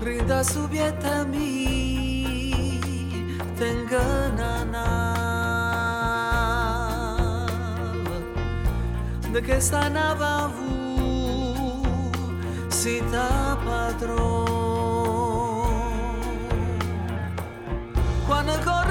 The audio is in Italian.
rinda subietta mi tenganana de che sta nava vu si ta padron quando